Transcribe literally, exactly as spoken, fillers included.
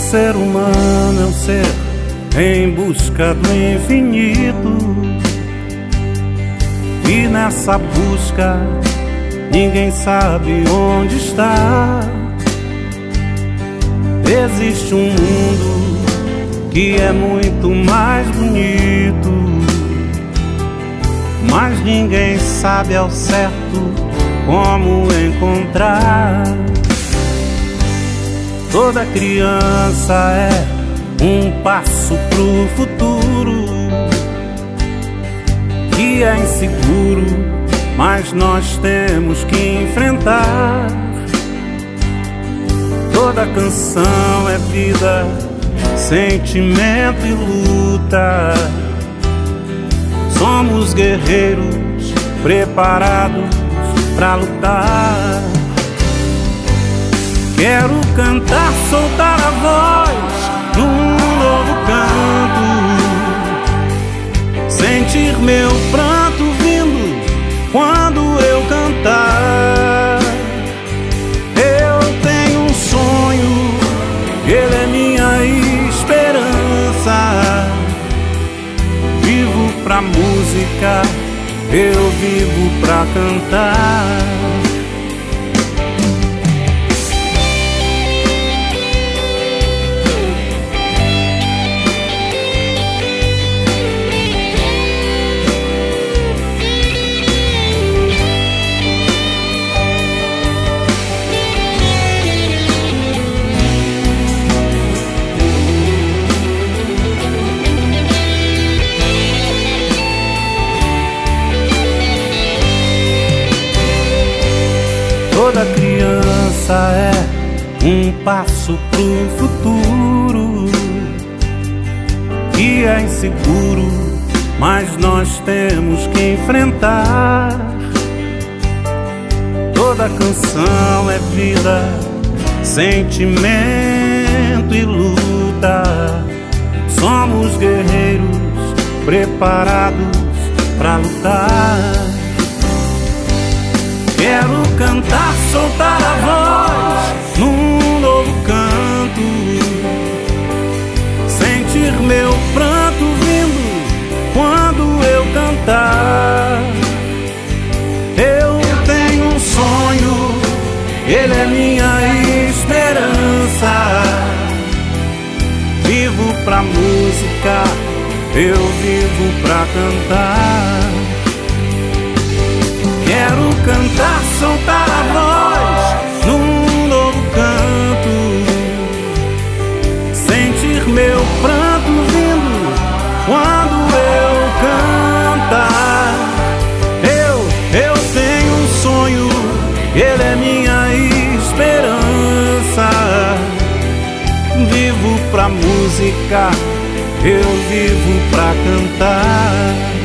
ser humano é um ser em busca do infinito, e nessa busca ninguém sabe onde está. Existe um mundo que é muito mais bonito, mas ninguém sabe ao certo como encontrar. Toda criança é um passo pro futuro, que é inseguro, mas nós temos que enfrentar. Toda canção é vida, sentimento e luta. Somos guerreiros preparados pra lutar. Quero cantar, soltar a voz num novo canto, sentir meu pranto vindo quando eu cantar. Eu tenho um sonho, ele é minha esperança. Vivo pra música, eu vivo pra cantar. Toda criança é um passo pro futuro, que é inseguro, mas nós temos que enfrentar. Toda canção é vida, sentimento e luta. Somos guerreiros preparados pra lutar. Quero cantar, soltar a voz num novo canto, sentir meu pranto vindo quando eu cantar. Eu tenho um sonho, ele é minha esperança. Vivo pra música, eu vivo pra cantar. Quero cantar, soltar a voz num novo canto, sentir meu pranto vindo quando eu cantar. Eu, eu tenho um sonho, ele é minha esperança. Vivo pra música, eu vivo pra cantar.